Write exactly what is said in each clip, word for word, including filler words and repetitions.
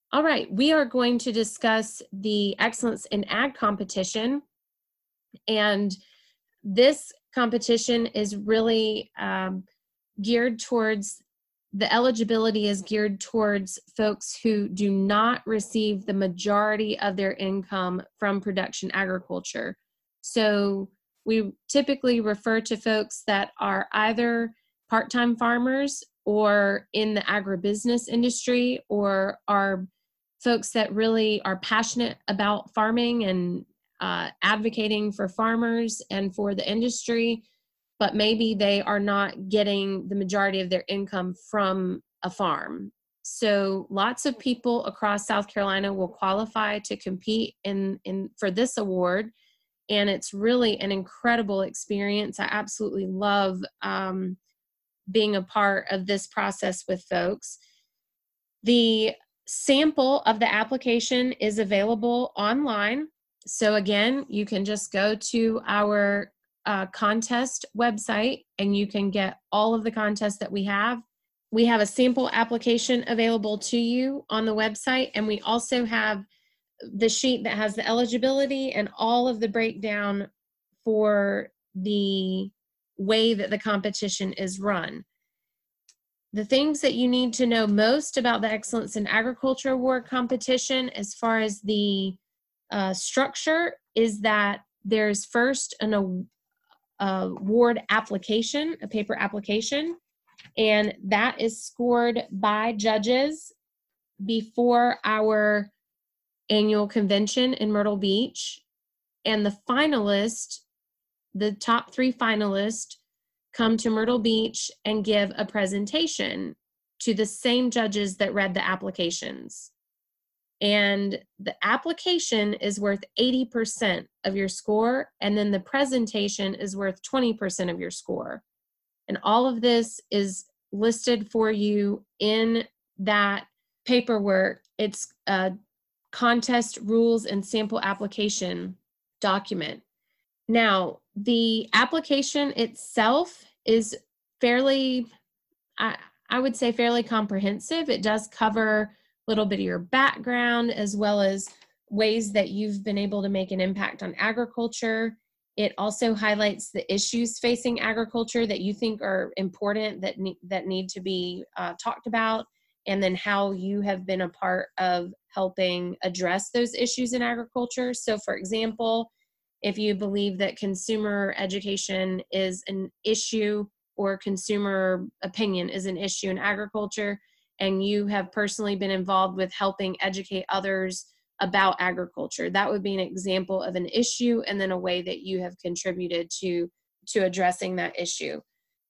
All right, we are going to discuss the Excellence in Ag competition. And this competition is really um, geared towards, the eligibility is geared towards folks who do not receive the majority of their income from production agriculture. So we typically refer to folks that are either part-time farmers or in the agribusiness industry, or are folks that really are passionate about farming and uh, advocating for farmers and for the industry, but maybe they are not getting the majority of their income from a farm. So lots of people across South Carolina will qualify to compete in, in for this award. And it's really an incredible experience. I absolutely love um, being a part of this process with folks. The sample of the application is available online. So again, you can just go to our uh, contest website and you can get all of the contests that we have. We have a sample application available to you on the website, and we also have the sheet that has the eligibility and all of the breakdown for the way that the competition is run. The things that you need to know most about the Excellence in Agriculture Award competition, as far as the uh, structure, is that there's first an uh, award application, a paper application, and that is scored by judges before our annual convention in Myrtle Beach. And the finalist, the top three finalists, come to Myrtle Beach and give a presentation to the same judges that read the applications. And the application is worth eighty percent of your score, and then the presentation is worth twenty percent of your score. And all of this is listed for you in that paperwork. It's a contest rules and sample application document. Now, the application itself is fairly, I, I would say fairly comprehensive. It does cover a little bit of your background, as well as ways that you've been able to make an impact on agriculture. It also highlights the issues facing agriculture that you think are important, that, ne- that need to be uh, talked about, and then how you have been a part of helping address those issues in agriculture. So for example, if you believe that consumer education is an issue, or consumer opinion is an issue in agriculture, and you have personally been involved with helping educate others about agriculture, that would be an example of an issue and then a way that you have contributed to, to addressing that issue.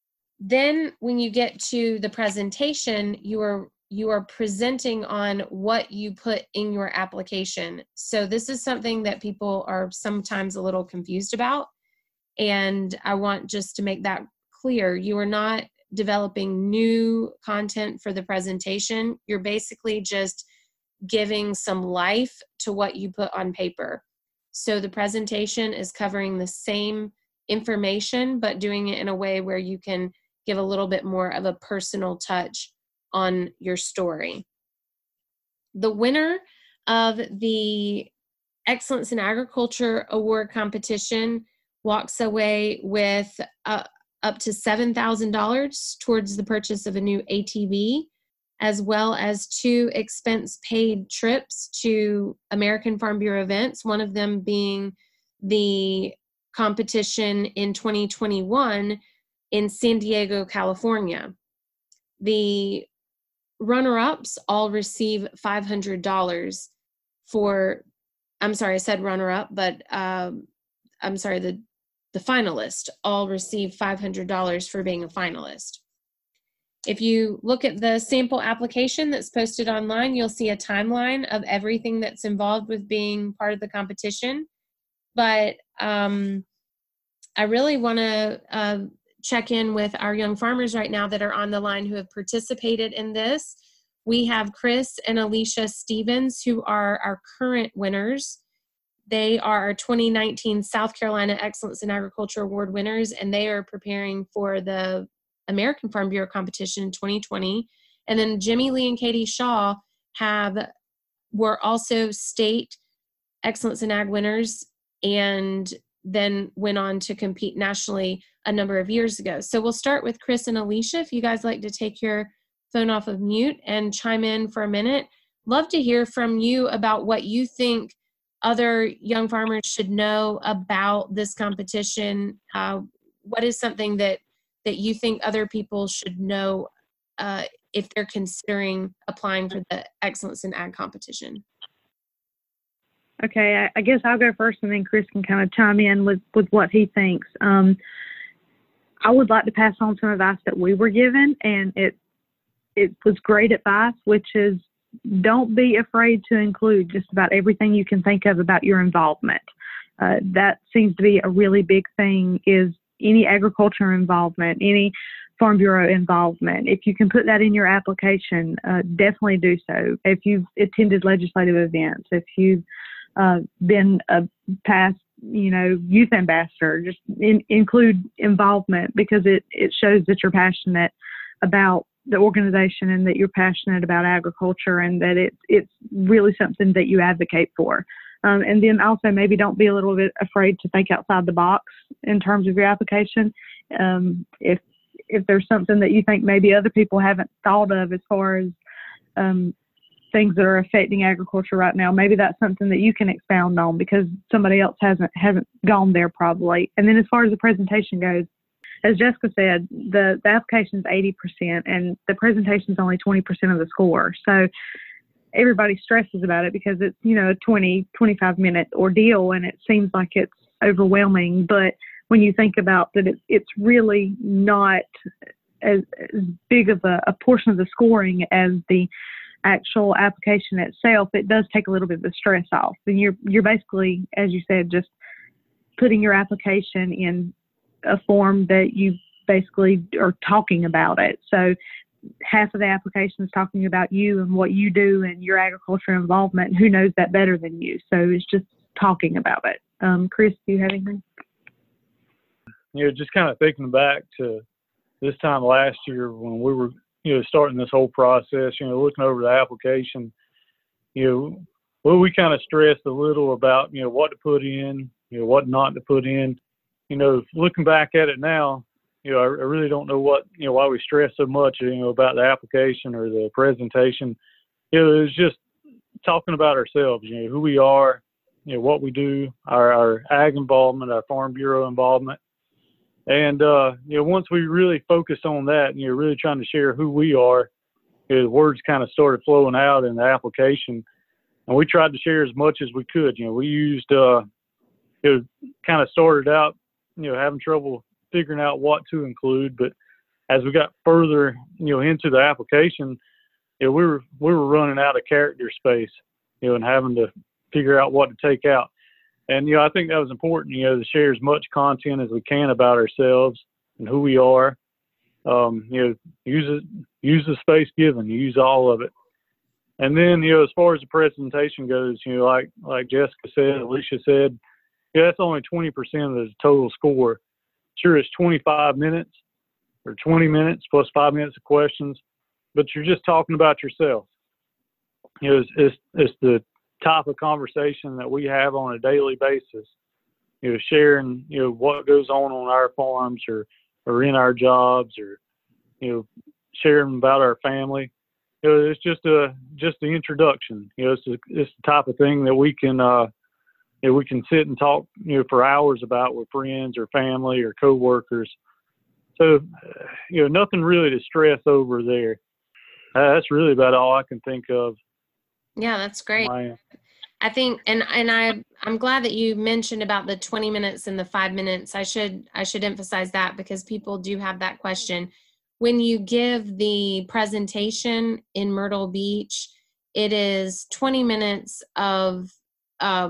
Then when you get to the presentation, you are you are presenting on what you put in your application. So this is something that people are sometimes a little confused about. And I want just to make that clear. You are not developing new content for the presentation. You're basically just giving some life to what you put on paper. So the presentation is covering the same information, but doing it in a way where you can give a little bit more of a personal touch on your story. The winner of the Excellence in Agriculture Award competition walks away with uh, up to seven thousand dollars towards the purchase of a new A T V, as well as two expense-paid trips to American Farm Bureau events, one of them being the competition in twenty twenty-one in San Diego, California. The runner-ups all receive five hundred dollars for, I'm sorry, I said runner-up, but um, I'm sorry, the, the finalists all receive five hundred dollars for being a finalist. If you look at the sample application that's posted online, you'll see a timeline of everything that's involved with being part of the competition. But um, I really want to uh, check in with our young farmers right now that are on the line who have participated in this. We have Chris and Alicia Stevens, who are our current winners. They are our twenty nineteen South Carolina Excellence in Agriculture Award winners, and they are preparing for the American Farm Bureau competition in twenty twenty. And then Jimmy Lee and Katie Shaw have were also state Excellence in Ag winners, and then went on to compete nationally a number of years ago. So we'll start with Chris and Alicia. If you guys like to take your phone off of mute and chime in for a minute. Love to hear from you about what you think other young farmers should know about this competition. Uh, what is something that, that you think other people should know uh, if they're considering applying for the Excellence in Ag competition? Okay, I, I guess I'll go first, and then Chris can kind of chime in with, with what he thinks. Um, I would like to pass on some advice that we were given, and it it was great advice, which is don't be afraid to include just about everything you can think of about your involvement. Uh, that seems to be a really big thing, is any agriculture involvement, any Farm Bureau involvement. If you can put that in your application, uh, definitely do so. If you've attended legislative events, if you've uh, been a past, you know, youth ambassador, just in, include involvement, because it, it shows that you're passionate about the organization and that you're passionate about agriculture, and that it's it's really something that you advocate for. Um, and then also maybe don't be a little bit afraid to think outside the box in terms of your application. Um, if if there's something that you think maybe other people haven't thought of as far as um, things that are affecting agriculture right now, maybe that's something that you can expound on because somebody else hasn't hasn't gone there probably. And then as far as the presentation goes, as Jessica said, the, the application is eighty percent and the presentation is only twenty percent of the score. So everybody stresses about it because it's, you know, a twenty, twenty-five minute ordeal, and it seems like it's overwhelming. But when you think about that, it, it's really not as, as big of a, a portion of the scoring as the actual application itself. It does take a little bit of the stress off. And you're, you're basically, as you said, just putting your application in a form that you basically are talking about it. So half of the application is talking about you and what you do and your agriculture involvement, and who knows that better than you. So it's just talking about it. Um, Chris, do you have anything? You know, just kind of thinking back to this time last year when we were, you know, starting this whole process, you know, looking over the application, you know, well, we kind of stressed a little about, you know, what to put in, you know, what not to put in. You know, looking back at it now, you know, I, I really don't know what, you know, why we stress so much, you know, about the application or the presentation. You know, it was just talking about ourselves, you know, who we are, you know, what we do, our, our ag involvement, our Farm Bureau involvement. And, uh, you know, once we really focused on that, and you're really trying to share who we are, you know, the words kind of started flowing out in the application. And we tried to share as much as we could. You know, we used, uh, it kind of started out, you know, having trouble figuring out what to include. But as we got further, you know, into the application, you know, we were, we were running out of character space, you know, and having to figure out what to take out. And, you know, I think that was important, you know, to share as much content as we can about ourselves and who we are. Um, you know, use it, use the space given, use all of it. And then, you know, as far as the presentation goes, you know, like, like Jessica said, Alicia said, yeah, that's only twenty percent of the total score. Sure, it's twenty-five minutes or twenty minutes plus five minutes of questions, but you're just talking about yourself. You know, it's, it's, it's the type of conversation that we have on a daily basis, you know, sharing, you know, what goes on on our farms or, or in our jobs, or, you know, sharing about our family. You know, it's just a, just the introduction, you know, it's, a, it's the type of thing that we can, uh, you know, we can sit and talk, you know, for hours about with friends or family or coworkers. So, you know, nothing really to stress over there. Uh, that's really about all I can think of. Yeah, that's great. I think, and and I I'm glad that you mentioned about the twenty minutes and the five minutes. I should I should emphasize that because people do have that question. When you give the presentation in Myrtle Beach, it is twenty minutes of uh,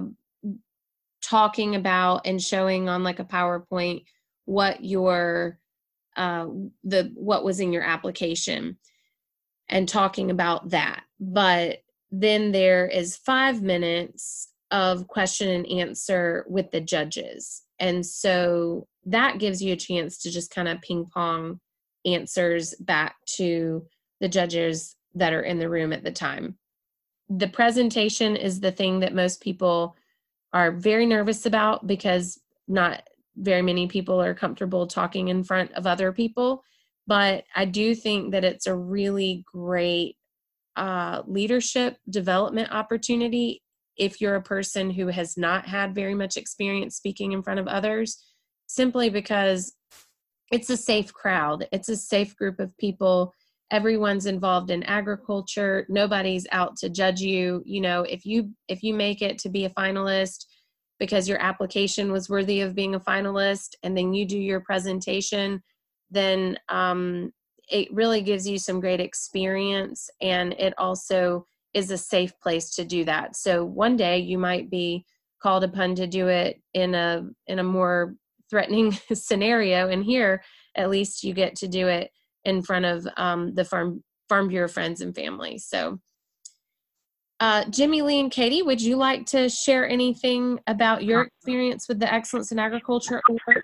talking about and showing on like a PowerPoint what your uh, the what was in your application and talking about that. But then there is five minutes of question and answer with the judges. And so that gives you a chance to just kind of ping pong answers back to the judges that are in the room at the time. the presentation is the thing that most people are very nervous about because not very many people are comfortable talking in front of other people. But I do think that it's a really great uh, leadership development opportunity if you're a person who has not had very much experience speaking in front of others, simply because it's a safe crowd. It's a safe group of people. Everyone's involved in agriculture. Nobody's out to judge you. You know, if you if you make it to be a finalist because your application was worthy of being a finalist, and then you do your presentation, then um, it really gives you some great experience, and it also is a safe place to do that. So one day you might be called upon to do it in a in a more threatening scenario, and here at least you get to do it in front of um, the Farm Farm Bureau friends and family. So uh, Jimmy Lee and Katie, would you like to share anything about your experience with the Excellence in Agriculture Award?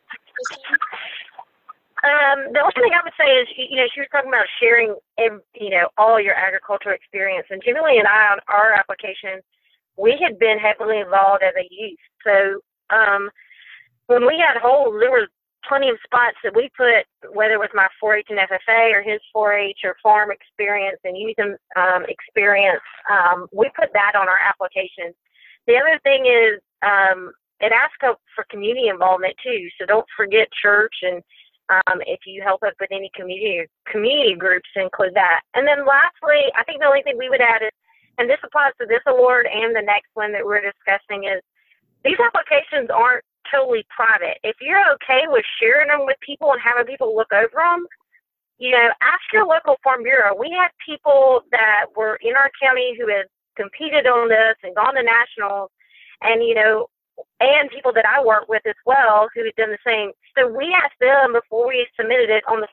Um, the only thing I would say is, you know, she was talking about sharing, you know, all your agricultural experience. And Jimmy Lee and I, on our application, we had been heavily involved as a youth. So um, when we had holes, there were plenty of spots that we put, whether it was my four H and F F A or his four H or farm experience and youth um, experience, um, we put that on our application. The other thing is um, it asks for community involvement too. So don't forget church, and Um, if you help us with any community community groups, include that. And then lastly, I think the only thing we would add is, and this applies to this award and the next one that we're discussing, is these applications aren't totally private. If you're okay with sharing them with people and having people look over them, you know, ask your local Farm Bureau. We had people that were in our county who had competed on this and gone to nationals, and, you know, and people that I work with as well who had done the same. So we asked them before we submitted it on the,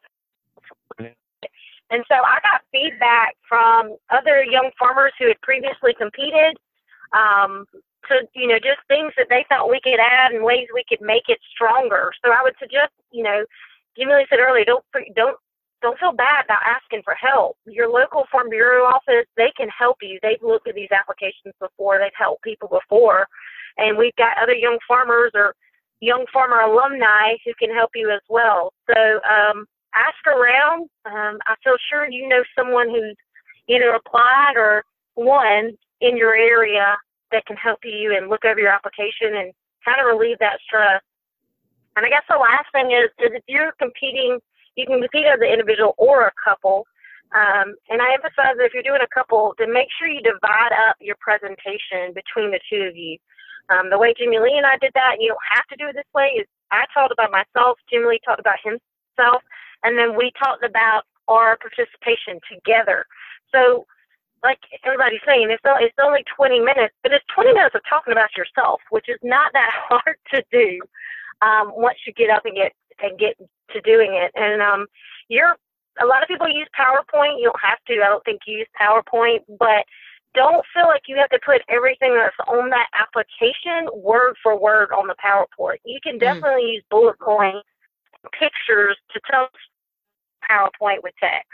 and so I got feedback from other young farmers who had previously competed, um, to, you know, just things that they thought we could add and ways we could make it stronger. So I would suggest, you know, Jimmy Lee said earlier, don't, don't, don't feel bad about asking for help. Your local Farm Bureau office, they can help you. They've looked at these applications before. They've helped people before. And we've got other young farmers or young farmer alumni who can help you as well. So um, ask around. Um, I feel sure you know someone who's either applied or won in your area that can help you and look over your application and kind of relieve that stress. And I guess the last thing is, is if you're competing, you can compete as an individual or a couple. Um, and I emphasize that if you're doing a couple, then make sure you divide up your presentation between the two of you. Um, the way Jimmy Lee and I did that, you don't have to do it this way, is I talked about myself, Jimmy Lee talked about himself, and then we talked about our participation together. So, like everybody's saying, it's, it's only twenty minutes, but it's twenty minutes of talking about yourself, which is not that hard to do um, once you get up and get and get to doing it. And um, you're a lot of people use PowerPoint. You don't have to. I don't think you use PowerPoint, but don't feel like you have to put everything that's on that application word for word on the PowerPoint. You can definitely mm. use bullet points, pictures to tell PowerPoint with text.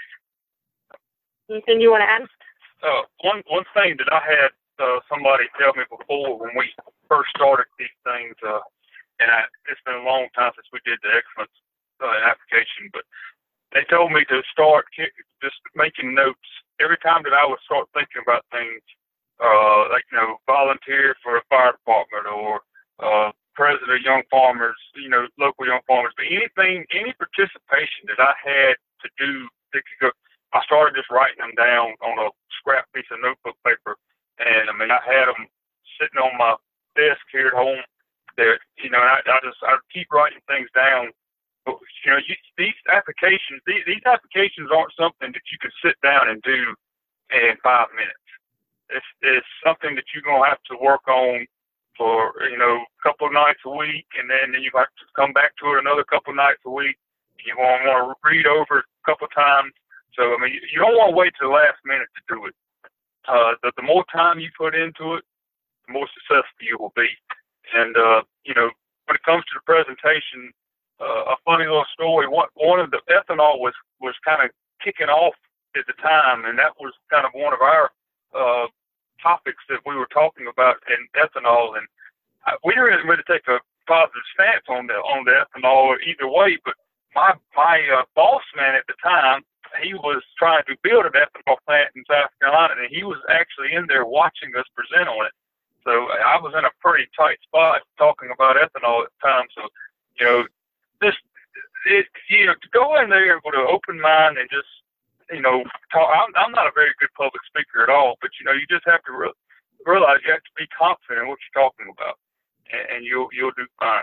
Anything you want to add? Uh, one one thing that I had uh, somebody tell me before when we first started these things, uh, and I, it's been a long time since we did the excellence uh, application, but they told me to start just making notes every time that I would start thinking about things, uh, like, you know, volunteer for a fire department or uh, president of young farmers, you know, local young farmers, but anything, any participation that I had to do, that could go, I started just writing them down on a scrap piece of notebook paper. And I mean, I had them sitting on my desk here at home that, you know, I, I just, I keep writing things down. But, you know, you, these applications, these, these applications aren't something that you can sit down and do in five minutes. It's, it's something that you're going to have to work on for, you know, a couple of nights a week, and then, then you have to come back to it another couple of nights a week. You're going to want to read over it a couple of times. So, I mean, you, you don't want to wait to the last minute to do it. Uh, the, the more time you put into it, the more successful you will be. And, uh, you know, when it comes to the presentation, Uh, a funny little story. One, one of the ethanol was, was kind of kicking off at the time, and that was kind of one of our uh, topics that we were talking about in ethanol, and I, we didn't really take a positive stance on the on the ethanol either way. But my my uh, boss man at the time, he was trying to build an ethanol plant in South Carolina, and he was actually in there watching us present on it. So I was in a pretty tight spot talking about ethanol at the time. So, you know, this, it, you know, to go in there with an open mind and just, you know, talk, I'm, I'm not a very good public speaker at all, but, you know, you just have to re- realize you have to be confident in what you're talking about, and, and you'll, you'll do fine.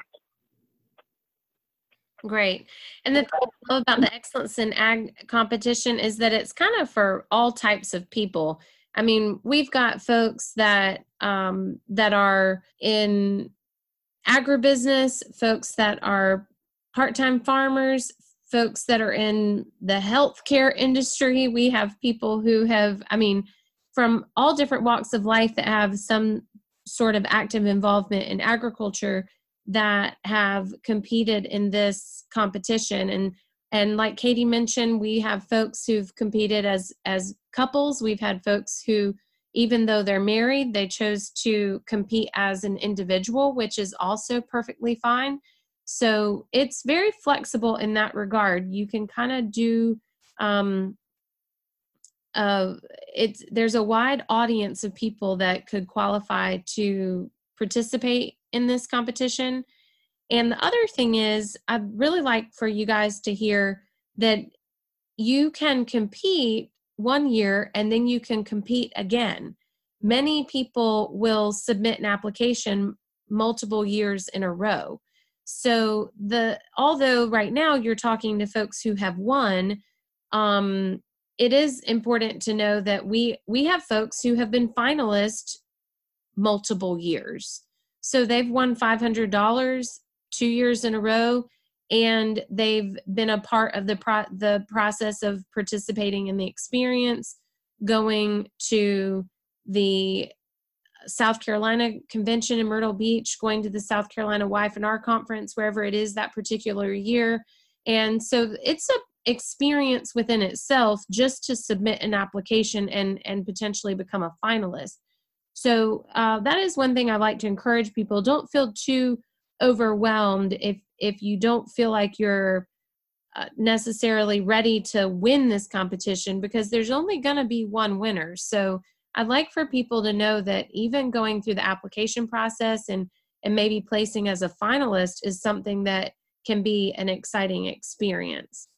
Great. And the thing I love about the Excellence in Ag competition is that it's kind of for all types of people. I mean, we've got folks that um, that are in agribusiness, folks that are part-time farmers, folks that are in the healthcare industry. We have people who have, I mean, from all different walks of life that have some sort of active involvement in agriculture that have competed in this competition. And and like Katie mentioned, we have folks who've competed as as couples. We've had folks who, even though they're married, they chose to compete as an individual, which is also perfectly fine. So it's very flexible in that regard. You can kind of do, um, uh, it's there's a wide audience of people that could qualify to participate in this competition. And the other thing is, I'd really like for you guys to hear that you can compete one year and then you can compete again. Many people will submit an application multiple years in a row. So the although right now you're talking to folks who have won, um, it is important to know that we we have folks who have been finalists multiple years. So they've won five hundred dollars two years in a row, and they've been a part of the pro- the process of participating in the experience, going to the South Carolina convention in Myrtle Beach, going to the South Carolina Y F N R conference, wherever it is that particular year. And so it's a experience within itself just to submit an application and, and potentially become a finalist. So uh, that is one thing I like to encourage people. Don't feel too overwhelmed if, if you don't feel like you're uh, necessarily ready to win this competition, because there's only going to be one winner. So I'd like for people to know that even going through the application process and, and maybe placing as a finalist is something that can be an exciting experience.